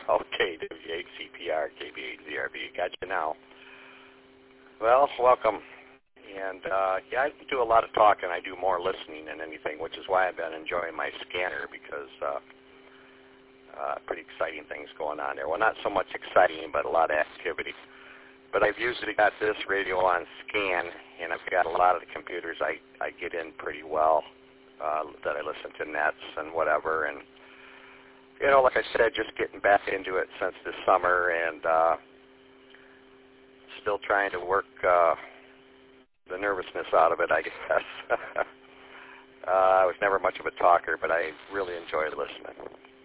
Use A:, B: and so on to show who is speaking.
A: Okay, W8CPR, KB8ZRB. Got you now. Well, welcome. And, I do a lot of talking. I do more listening than anything, which is why I've been enjoying my scanner because pretty exciting things going on there. Well, not so much exciting, but a lot of activity. But I've usually got this radio on scan, and I've got a lot of the computers I get in pretty well that I listen to nets and whatever. And, like I said, just getting back into it since this summer and still trying to work the nervousness out of it, I guess. I was never much of a talker, but I really enjoyed listening.